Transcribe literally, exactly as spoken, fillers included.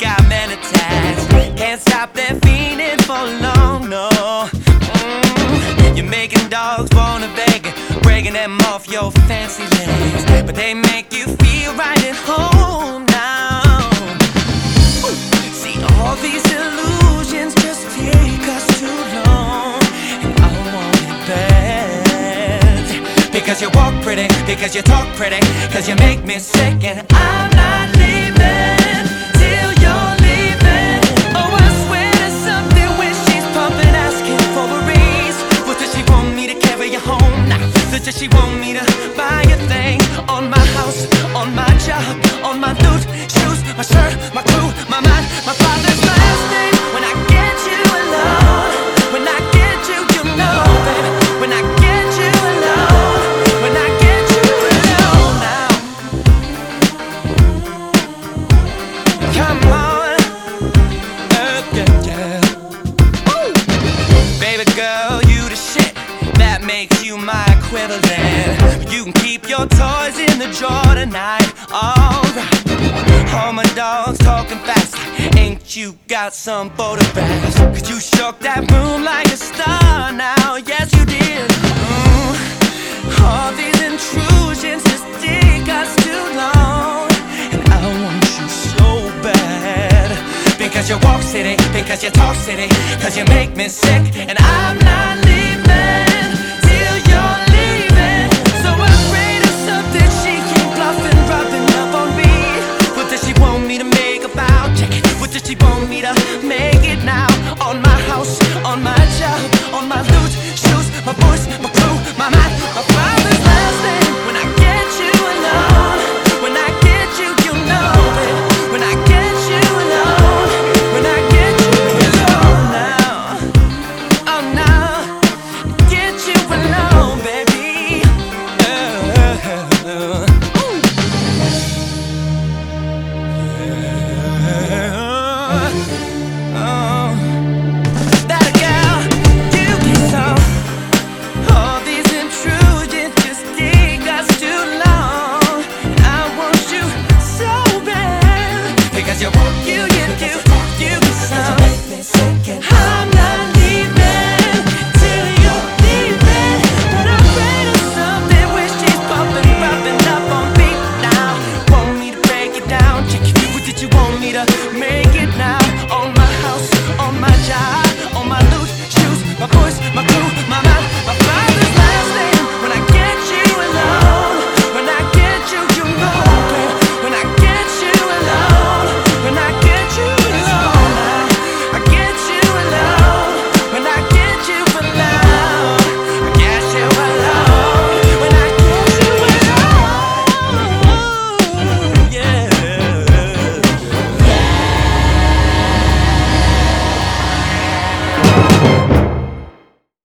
got men attached. Can't stop their fiending for long, no. Mm, you're making dogs wanna beg, breaking them off your fancy legs, but they make you feel right at home now. Ooh. See, all these illusions just take us too long, and I want it bad. Because you walk pretty, because you talk pretty, cause you make me sick, and I'm not leaving till you're leaving. Oh, I swear there's something when she's pumping, asking for a raise. What does she want me to carry you home? Nah, does she want me to buy a thing? On my house, on my job, on my loot, shoes, my shirt, my crew, my mind, my father's last name. When I get you alone, when I get you, you know, baby. When I get you alone, when I get you alone now. Come on, uh, yeah, yeah. Ooh. Baby girl, you the shit. That makes you my equivalent. You can keep your toys in the drawer tonight. Alright. All my dogs talking fast. Ain't you got some photographs? Cause you shook that room like a star now. Yes, you did. Mm. All these intrusions just take us too long, and I want you so bad. Because you walk city, because you talk city, cause you make me sick, and I'm not leaving till you're leaving. So afraid of something, she keep bluffing, rubbing up on me. What does she want me to make about? What does she want me to make it now? On my house, on my job, on my loot, shoes, my voice, my crew, my mind, my father's last name. When I get you alone, when I get you, you know it. When I get you alone, when I get you alone now. Oh now, get you alone, baby. Uh, uh, uh. You, you, you, you, you, so